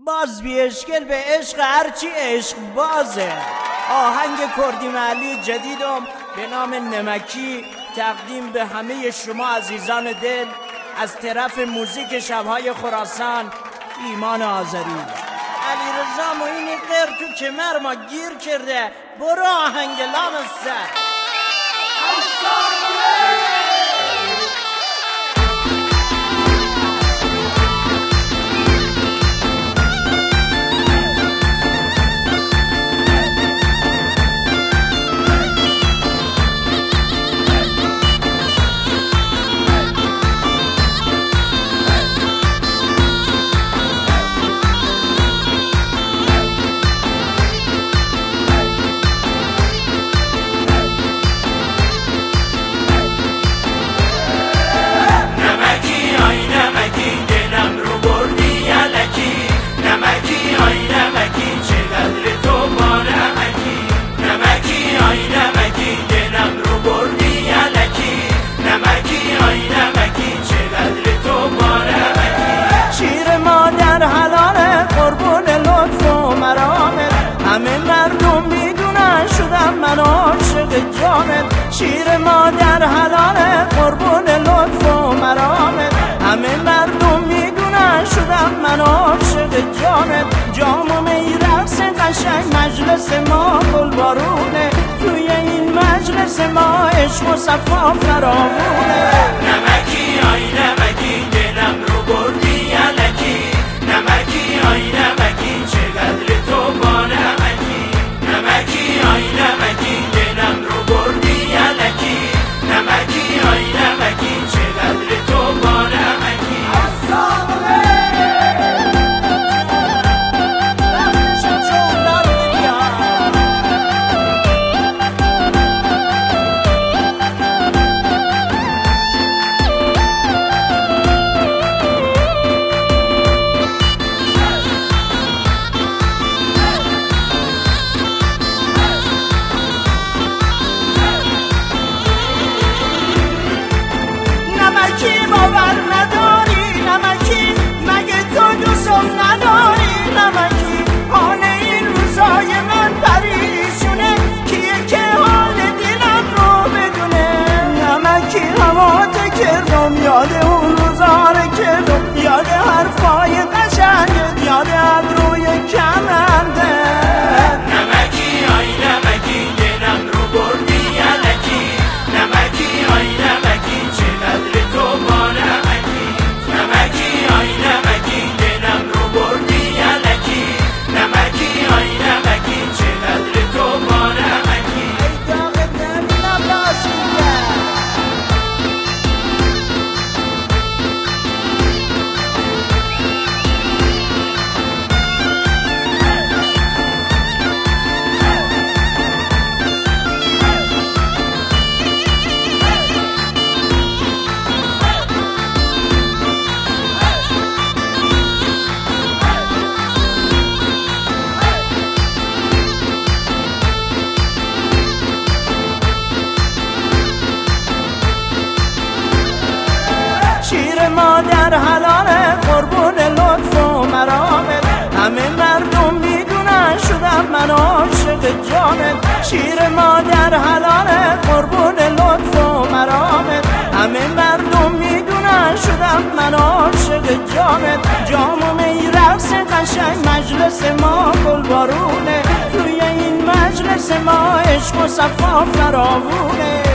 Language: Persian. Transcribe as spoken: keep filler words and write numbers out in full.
باز بی اشکل به عشق هرچی عشق بازه. آهنگ کردی محلی جدیدم به نام نمکی تقدیم به همه شما عزیزان دل از طرف موزیک شبهای خراسان ایمان آذری. علیرضا معین غیر تو کمر ما گیر کرده، برو آهنگ لامسته. شیر مادر حلال قربون لطف و مرامت، همه مردم میدونن شدم من عاشق جامت. جام و می رقص قشنگ مجلس ما گل بارونه، توی این مجلس ما عشق و صفا فراوونه. نمکی آی نمکی دلم رو بردی الکی، نمکی آی نمکی چقدر تو با نمکی، نمکی آی نمکی دلم رو بردی الکی، نمکی آی نمکی چقدر تو با نمکی. یاد اون روزاره که دم، یاد حرفای قشنگ، یاد ابروی کمنده. نمکی آی نمکی دلم رو بردی الکی، نمکی آی نمکی چقدر تو با نمکی، نمکی آی نمکی دلم رو بردی الکی، نمکی آی نمکی چقدر تو با نمکی. ای داغت نبینم بازیده. مادر حلال قربون لطف و مرامت، همه مردم میدونن شدم من عاشق جامت. شیر مادر حلال قربون لطف و مرامت، همه مردم میدونن شدم من عاشق جامت. جام و می رقص قشنگ مجلس ما گل بارونه، توی این مجلس ما عشق و صفا فراوونه.